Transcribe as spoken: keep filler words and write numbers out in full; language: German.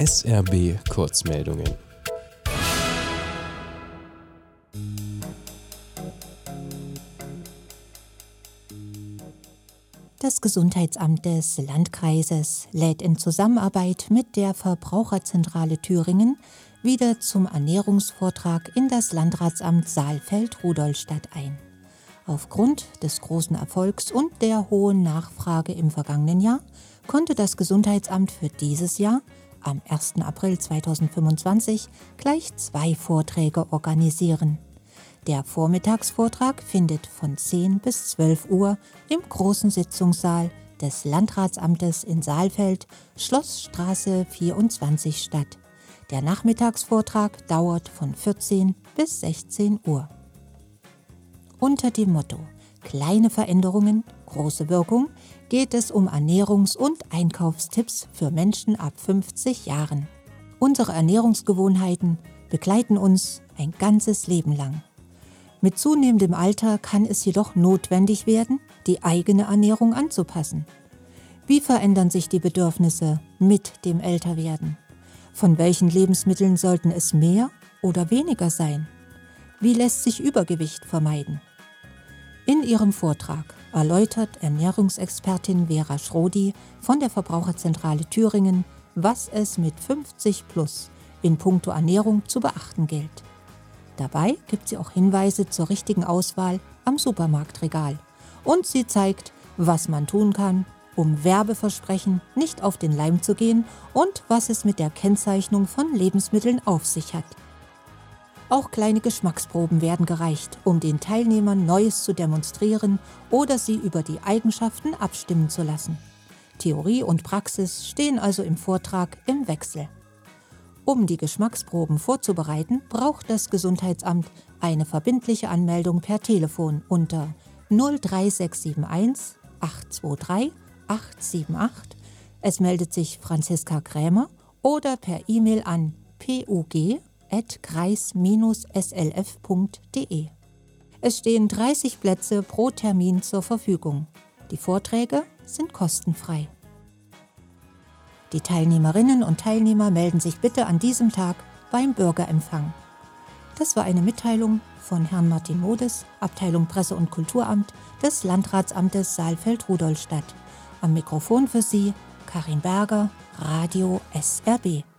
S R B Kurzmeldungen. Das Gesundheitsamt des Landkreises lädt in Zusammenarbeit mit der Verbraucherzentrale Thüringen wieder zum Ernährungsvortrag in das Landratsamt Saalfeld-Rudolstadt ein. Aufgrund des großen Erfolgs und der hohen Nachfrage im vergangenen Jahr konnte das Gesundheitsamt für dieses Jahr am ersten April zweitausendfünfundzwanzig gleich zwei Vorträge organisieren. Der Vormittagsvortrag findet von zehn bis zwölf Uhr im großen Sitzungssaal des Landratsamtes in Saalfeld, Schlossstraße vierundzwanzig statt. Der Nachmittagsvortrag dauert von vierzehn bis sechzehn Uhr. Unter dem Motto »Kleine Veränderungen, große Wirkung« geht es um Ernährungs- und Einkaufstipps für Menschen ab fünfzig Jahren. Unsere Ernährungsgewohnheiten begleiten uns ein ganzes Leben lang. Mit zunehmendem Alter kann es jedoch notwendig werden, die eigene Ernährung anzupassen. Wie verändern sich die Bedürfnisse mit dem Älterwerden? Von welchen Lebensmitteln sollten es mehr oder weniger sein? Wie lässt sich Übergewicht vermeiden? In ihrem Vortrag erläutert Ernährungsexpertin Vera Schrodi von der Verbraucherzentrale Thüringen, was es mit fünfzig plus in puncto Ernährung zu beachten gilt. Dabei gibt sie auch Hinweise zur richtigen Auswahl am Supermarktregal. Und sie zeigt, was man tun kann, um Werbeversprechen nicht auf den Leim zu gehen und was es mit der Kennzeichnung von Lebensmitteln auf sich hat. Auch kleine Geschmacksproben werden gereicht, um den Teilnehmern Neues zu demonstrieren oder sie über die Eigenschaften abstimmen zu lassen. Theorie und Praxis stehen also im Vortrag im Wechsel. Um die Geschmacksproben vorzubereiten, braucht das Gesundheitsamt eine verbindliche Anmeldung per Telefon unter null drei sechs sieben eins acht zwei drei acht sieben acht. Es meldet sich Franziska Krämer oder per E-Mail an pug at kreis S L F punkt de. Es stehen dreißig Plätze pro Termin zur Verfügung. Die Vorträge sind kostenfrei. Die Teilnehmerinnen und Teilnehmer melden sich bitte an diesem Tag beim Bürgerempfang. Das war eine Mitteilung von Herrn Martin Modes, Abteilung Presse- und Kulturamt des Landratsamtes Saalfeld-Rudolstadt. Am Mikrofon für Sie Karin Berger, Radio S R B.